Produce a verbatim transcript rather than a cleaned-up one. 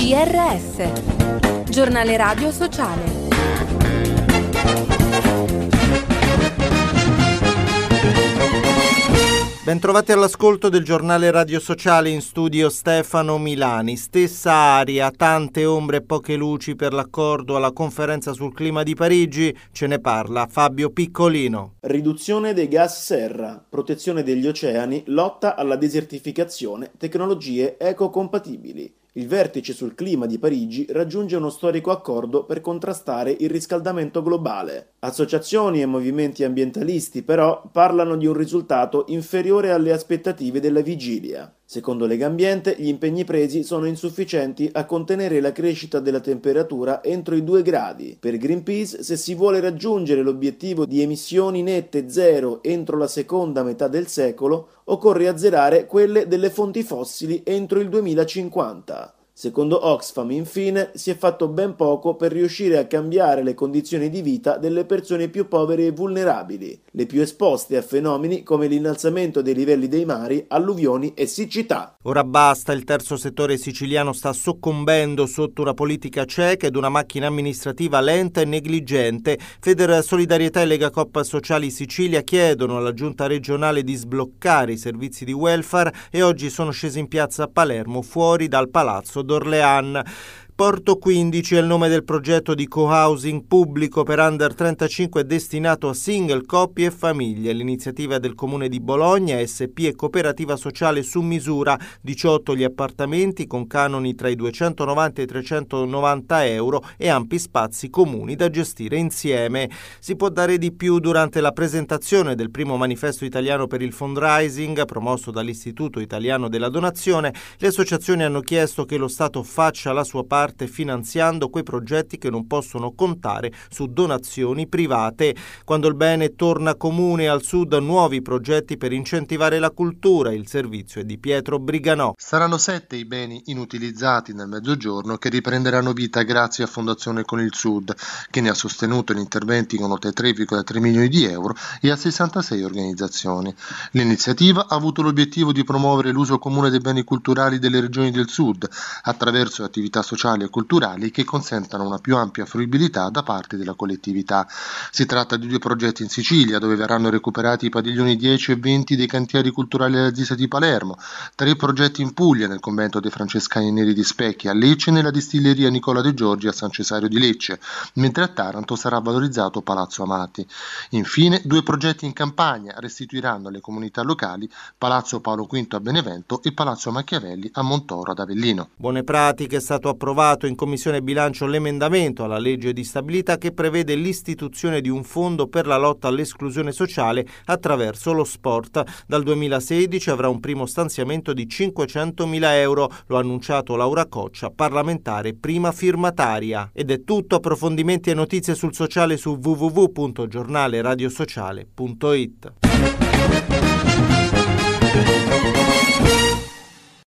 G R S, Giornale Radio Sociale. Bentrovati all'ascolto del Giornale Radio Sociale, in studio Stefano Milani. Stessa aria, tante ombre e poche luci per l'accordo alla conferenza sul clima di Parigi. Ce ne parla Fabio Piccolino. Riduzione dei gas serra, protezione degli oceani, lotta alla desertificazione, tecnologie ecocompatibili. Il vertice sul clima di Parigi raggiunge uno storico accordo per contrastare il riscaldamento globale. Associazioni e movimenti ambientalisti, però, parlano di un risultato inferiore alle aspettative della vigilia. Secondo Legambiente, gli impegni presi sono insufficienti a contenere la crescita della temperatura entro i due gradi. Per Greenpeace, se si vuole raggiungere l'obiettivo di emissioni nette zero entro la seconda metà del secolo, occorre azzerare quelle delle fonti fossili entro il duemilacinquanta. Secondo Oxfam, infine, si è fatto ben poco per riuscire a cambiare le condizioni di vita delle persone più povere e vulnerabili, le più esposte a fenomeni come l'innalzamento dei livelli dei mari, alluvioni e siccità. Ora basta, il terzo settore siciliano sta soccombendo sotto una politica cieca ed una macchina amministrativa lenta e negligente. Feder Solidarietà e Legacoop Sociali Sicilia chiedono alla giunta regionale di sbloccare i servizi di welfare e oggi sono scesi in piazza a Palermo, fuori dal Palazzo d'Orléans. Porto quindici è il nome del progetto di co-housing pubblico per under trentacinque destinato a single, coppie e famiglie. L'iniziativa del Comune di Bologna, S P e cooperativa sociale su misura, diciotto gli appartamenti con canoni tra i duecentonovanta e i trecentonovanta euro e ampi spazi comuni da gestire insieme. Si può dare di più durante la presentazione del primo manifesto italiano per il fundraising promosso dall'Istituto Italiano della Donazione. Le associazioni hanno chiesto che lo Stato faccia la sua parte finanziando quei progetti che non possono contare su donazioni private. Quando il bene torna comune al sud, nuovi progetti per incentivare la cultura. Il servizio è di Pietro Briganò. Saranno sette i beni inutilizzati nel mezzogiorno che riprenderanno vita grazie a Fondazione con il Sud, che ne ha sostenuto in interventi con oltre tre virgola tre milioni di euro e a sessantasei organizzazioni. L'iniziativa ha avuto l'obiettivo di promuovere l'uso comune dei beni culturali delle regioni del sud attraverso attività sociali e culturali che consentano una più ampia fruibilità da parte della collettività. Si tratta di due progetti in Sicilia, dove verranno recuperati i padiglioni dieci e venti dei cantieri culturali della Z I S A di Palermo, tre progetti in Puglia, nel convento dei Francescani Neri di Specchi a Lecce e nella distilleria Nicola De Giorgi a San Cesario di Lecce, mentre a Taranto sarà valorizzato Palazzo Amati. Infine, due progetti in Campania restituiranno alle comunità locali Palazzo Paolo quinto a Benevento e Palazzo Machiavelli a Montoro ad Avellino. Buone pratiche. È stato approvato in Commissione Bilancio l'emendamento alla legge di stabilità che prevede l'istituzione di un fondo per la lotta all'esclusione sociale attraverso lo sport. Dal duemilasedici avrà un primo stanziamento di cinquecentomila euro, lo ha annunciato Laura Coccia, parlamentare prima firmataria. Ed è tutto, approfondimenti e notizie sul sociale su w w w punto giornale radio sociale punto i t.